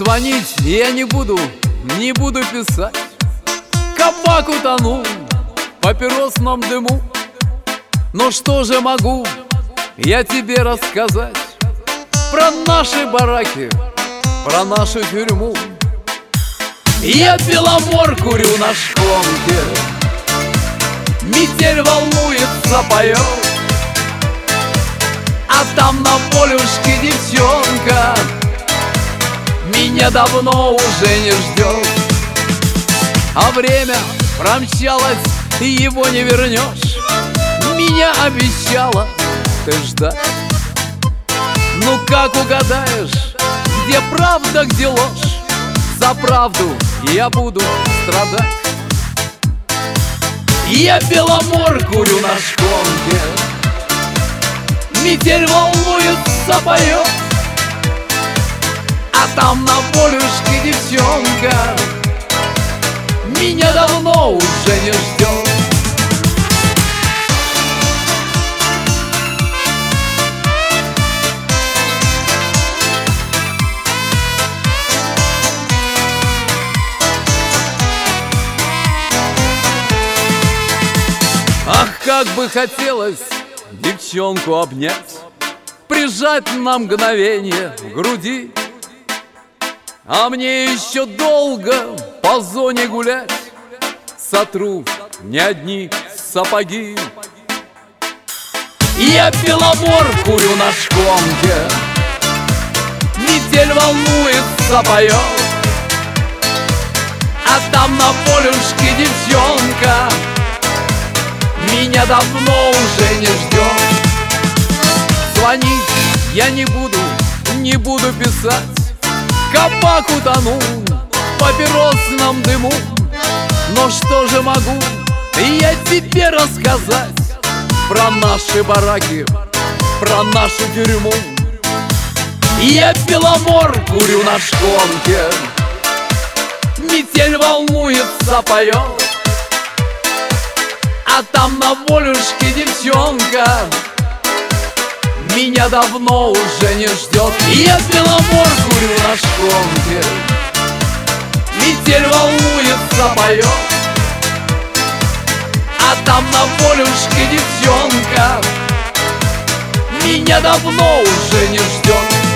Звонить я не буду писать. Кабак утонул в папиросном дыму. Но что же могу я тебе рассказать про наши бараки, про нашу тюрьму? Я Беломор курю на шконке, метель волнуется, поет, а там на полюшке девчонка меня давно уже не ждет. А время промчалось, его не вернешь. Меня обещала ты ждать. Ну как угадаешь, где правда, где ложь? За правду я буду страдать. Я Беломор курю на шконке, метель волнуется, поет, а там на полюшке девчонка меня давно уже не ждет. Ах, как бы хотелось девчонку обнять, прижать на мгновение в груди. А мне еще долго по зоне гулять, сотру не одни сапоги. Я Беломор курю на шконке, метель волнуется, поет, а там на полюшке девчонка меня давно уже не ждет. Звонить я не буду писать. Кабак утонул в папиросном дыму. Но что же могу я тебе рассказать про наши бараки, про нашу тюрьму? Я Беломор курю на шконке, метель волнуется, поет, а там на волюшке девчонка меня давно уже не ждет. Я Беломор курю на шконке, метель волнуется, поет, а там на волюшке девчонка меня давно уже не ждет.